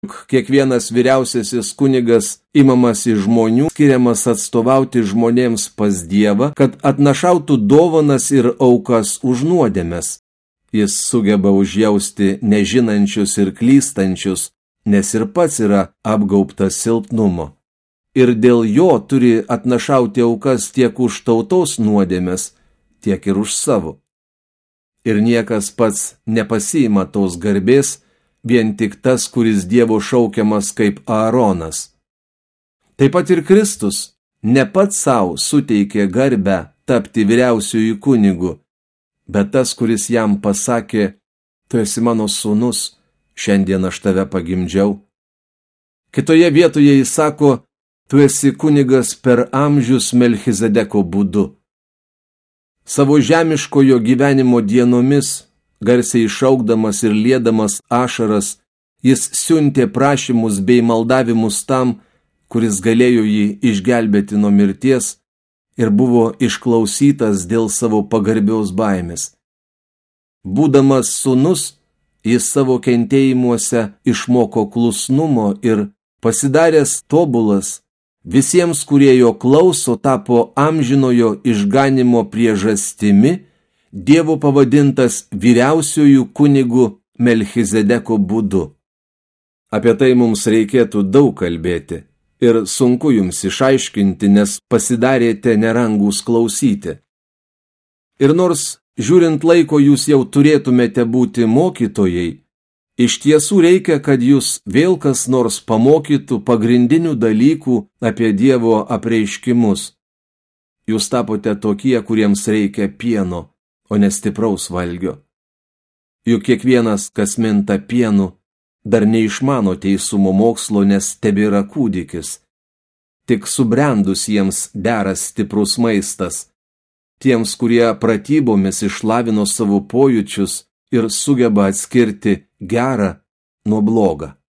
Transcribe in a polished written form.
Kiekvienas vyriausiasis kunigas imamas iš žmonių, skiriamas atstovauti žmonėms pas Dievą, kad atnašautų dovanas ir aukas už nuodėmes. Jis sugeba užjausti nežinančius ir klystančius, nes ir pats yra apgaubtas silpnumo. Ir dėl jo turi atnašauti aukas tiek už tautos nuodėmes, tiek ir už savo. Ir niekas pats nepasiima tos garbės, vien tik tas, kuris Dievo šaukiamas kaip Aaronas. Taip pat ir Kristus ne pats savo suteikė garbę tapti vyriausiųjų kunigu, bet tas, kuris jam pasakė, tu esi mano sūnus, šiandien aš tave pagimdžiau. Kitoje vietoje jis sako, tu esi kunigas per amžius Melchizedeko būdu. Savo žemiškojo gyvenimo dienomis, garsiai šaukdamas ir liedamas ašaras, jis siuntė prašymus bei maldavimus tam, kuris galėjo jį išgelbėti nuo mirties ir buvo išklausytas dėl savo pagarbios baimės. Būdamas sūnus, jis savo kentėjimuose išmoko klusnumo ir pasidaręs tobulas, visiems, kurie jo klauso, tapo amžinojo išganimo priežastimi, Dievo pavadintas vyriausiųjų kunigų Melchizedeko būdu. Apie tai mums reikėtų daug kalbėti ir sunku jums išaiškinti, nes pasidarėte nerangus klausyti. Ir nors, žiūrint laiko, jūs jau turėtumėte būti mokytojai, iš tiesų reikia, kad jūs vėl kas nors pamokytų pagrindinių dalykų apie Dievo apreiškimus. Jūs tapote tokie, kuriems reikia pieno, o ne stipraus valgio. Juk kiekvienas, kas minta pienu, dar neišmano teisumo mokslo, nes tebėra kūdikis. Tik subrendus jiems deras stiprus maistas, tiems, kurie pratybomis išlavino savo pojūčius ir sugeba atskirti gerą nuo blogą.